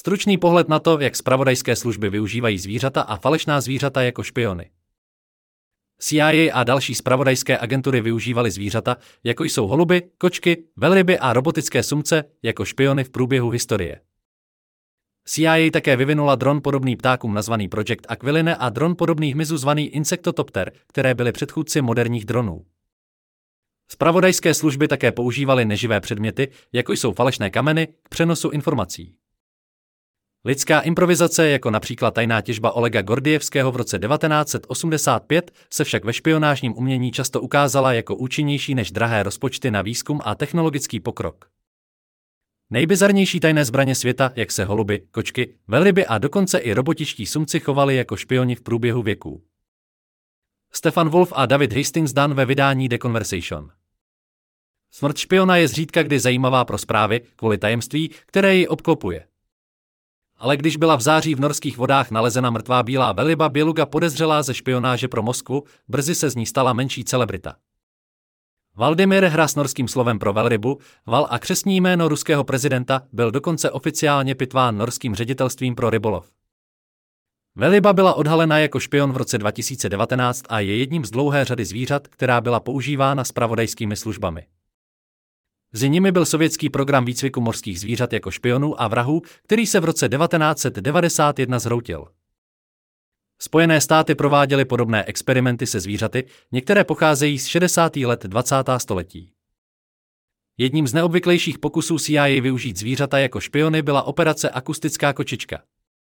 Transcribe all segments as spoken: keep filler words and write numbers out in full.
Stručný pohled na to, jak zpravodajské služby využívají zvířata a falešná zvířata jako špiony. C I A a další zpravodajské agentury využívaly zvířata, jako jsou holuby, kočky, velryby a robotické sumce, jako špiony v průběhu historie. C I A také vyvinula dron podobný ptákům nazvaný Project Aquiline a dron podobný hmyzu zvaný Insectotopter, které byly předchůdci moderních dronů. Zpravodajské služby také používaly neživé předměty, jako jsou falešné kameny, k přenosu informací. Lidská improvizace, jako například tajná těžba Olega Gordievského v roce devatenáct set osmdesát pět, se však ve špionážním umění často ukázala jako účinnější než drahé rozpočty na výzkum a technologický pokrok. Nejbizarnější tajné zbraně světa, jak se holuby, kočky, velryby a dokonce i robotičtí sumci chovali jako špioni v průběhu věků. Stefan Wolf a David Hastings Dunn ve vydání The Conversation. Smrt špiona je zřídka kdy zajímavá pro zprávy kvůli tajemství, které ji obklopuje. Ale když byla v září v norských vodách nalezena mrtvá bílá velryba běluga podezřelá ze špionáže pro Moskvu, brzy se z ní stala menší celebrita. Valdimir, hra s norským slovem pro velrybu, val a křestní jméno ruského prezidenta, byl dokonce oficiálně pitván norským ředitelstvím pro rybolov. Velryba byla odhalena jako špion v roce dva tisíce devatenáct a je jedním z dlouhé řady zvířat, která byla používána zpravodajskými službami. Mezi nimi byl sovětský program výcviku mořských zvířat jako špionů a vrahů, který se v roce devatenáct set devadesát jedna zhroutil. Spojené státy prováděly podobné experimenty se zvířaty, některé pocházejí z šedesátých let dvacátého století. Jedním z neobvyklejších pokusů C I A využít zvířata jako špiony byla operace Akustická kočička.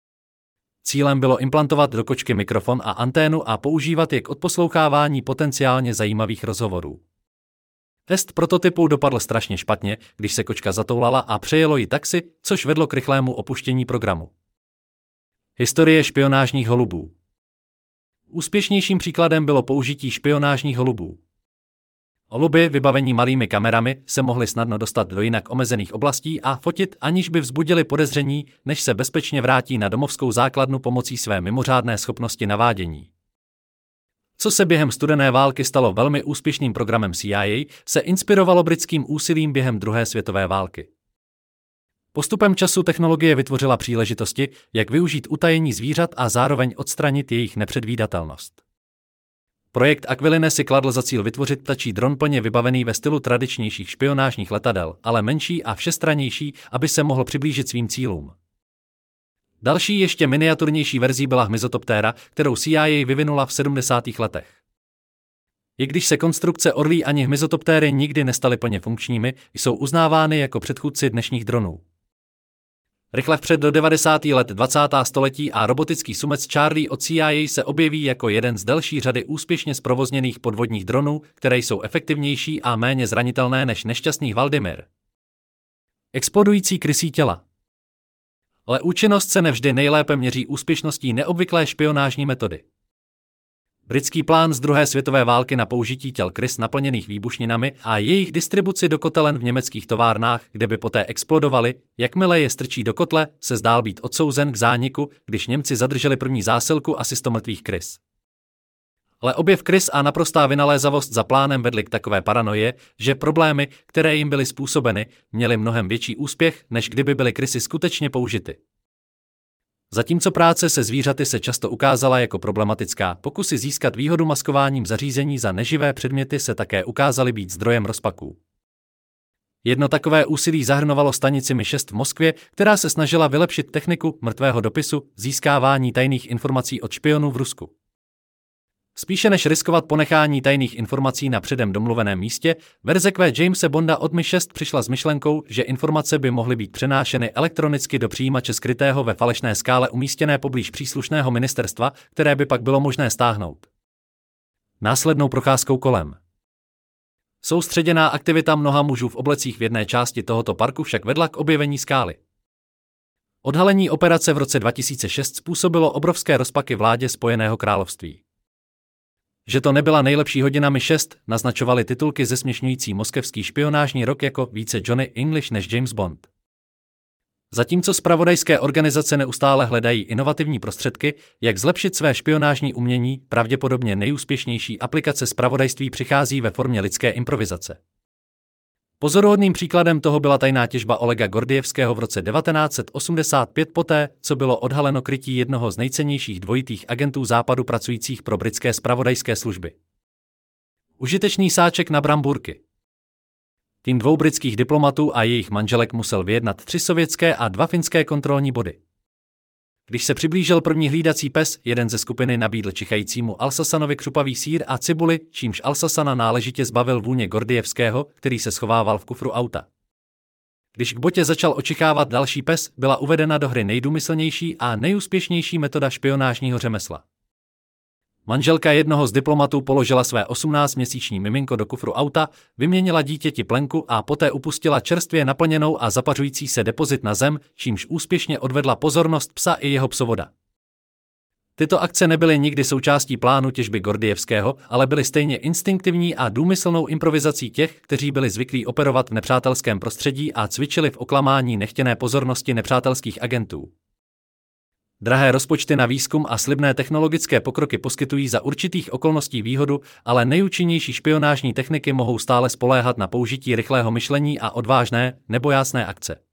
Cílem bylo implantovat do kočky mikrofon a anténu a používat je k odposlouchávání potenciálně zajímavých rozhovorů. Test prototypu dopadl strašně špatně, když se kočka zatoulala a přejelo ji taxi, což vedlo k rychlému opuštění programu. Historie špionážních holubů. Úspěšnějším příkladem bylo použití špionážních holubů. Holuby, vybavení malými kamerami, se mohly snadno dostat do jinak omezených oblastí a fotit, aniž by vzbudili podezření, než se bezpečně vrátí na domovskou základnu pomocí své mimořádné schopnosti navádění. Co se během studené války stalo velmi úspěšným programem C I A, se inspirovalo britským úsilím během druhé světové války. Postupem času technologie vytvořila příležitosti, jak využít utajení zvířat a zároveň odstranit jejich nepředvídatelnost. Projekt Aquiline si kladl za cíl vytvořit ptačí dron plně vybavený ve stylu tradičnějších špionážních letadel, ale menší a všestrannější, aby se mohl přiblížit svým cílům. Další ještě miniaturnější verzí byla hmyzotoptéra, kterou C I A vyvinula v sedmdesátých letech. I když se konstrukce orlí ani hmyzotoptéry nikdy nestaly plně funkčními, jsou uznávány jako předchůdci dnešních dronů. Rychle vpřed do devadesátých let dvacátého století a robotický sumec Charlie od C I A se objeví jako jeden z delší řady úspěšně zprovozněných podvodních dronů, které jsou efektivnější a méně zranitelné než nešťastný Valdimir. Explodující krysí těla. Ale účinnost se nevždy nejlépe měří úspěšností neobvyklé špionážní metody. Britský plán z druhé světové války na použití těl krys naplněných výbušninami a jejich distribuci do kotelen v německých továrnách, kde by poté explodovaly, jakmile je strčí do kotle, se zdál být odsouzen k zániku, když Němci zadrželi první zásilku asi sto mrtvých krys. Ale objev krys a naprostá vynalézavost za plánem vedly k takové paranoje, že problémy, které jim byly způsobeny, měly mnohem větší úspěch, než kdyby byly krysy skutečně použity. Zatímco práce se zvířaty se často ukázala jako problematická, pokusy získat výhodu maskováním zařízení za neživé předměty se také ukázaly být zdrojem rozpaků. Jedno takové úsilí zahrnovalo stanici M I šest v Moskvě, která se snažila vylepšit techniku mrtvého dopisu, získávání tajných informací od špionů v Rusku. Spíše než riskovat ponechání tajných informací na předem domluveném místě, verze Q Jamese Bonda od M I šest přišla s myšlenkou, že informace by mohly být přenášeny elektronicky do přijímače skrytého ve falešné skále umístěné poblíž příslušného ministerstva, které by pak bylo možné stáhnout. Následnou procházkou kolem. Soustředěná aktivita mnoha mužů v oblecích v jedné části tohoto parku však vedla k objevení skály. Odhalení operace v roce dva tisíce šest způsobilo obrovské rozpaky vládě Spojeného království. Že to nebyla nejlepší hodina M I šest, naznačovaly titulky zesměšňující moskevský špionážní rok jako více Johnny English než James Bond. Zatímco zpravodajské organizace neustále hledají inovativní prostředky, jak zlepšit své špionážní umění, pravděpodobně nejúspěšnější aplikace zpravodajství přichází ve formě lidské improvizace. Pozoruhodným příkladem toho byla tajná těžba Olega Gordievského v roce devatenáct set osmdesát pět poté, co bylo odhaleno krytí jednoho z nejcennějších dvojitých agentů západu pracujících pro britské zpravodajské služby. Užitečný sáček na brambůrky. Tým dvou britských diplomatů a jejich manželek musel vyjednat tři sovětské a dva finské kontrolní body. Když se přiblížil první hlídací pes, jeden ze skupiny nabídl čichajícímu Alsasanovi křupavý sýr a cibuli, čímž Alsasana náležitě zbavil vůně Gordievského, který se schovával v kufru auta. Když k botě začal očichávat další pes, byla uvedena do hry nejdůmyslnější a nejúspěšnější metoda špionážního řemesla. Manželka jednoho z diplomatů položila své osmnáctiměsíční miminko do kufru auta, vyměnila dítěti plenku a poté upustila čerstvě naplněnou a zapařující se depozit na zem, čímž úspěšně odvedla pozornost psa i jeho psovoda. Tyto akce nebyly nikdy součástí plánu těžby Gordievského, ale byly stejně instinktivní a důmyslnou improvizací těch, kteří byli zvyklí operovat v nepřátelském prostředí a cvičili v oklamání nechtěné pozornosti nepřátelských agentů. Drahé rozpočty na výzkum a slibné technologické pokroky poskytují za určitých okolností výhodu, ale nejúčinnější špionážní techniky mohou stále spoléhat na použití rychlého myšlení a odvážné, nebojásné akce.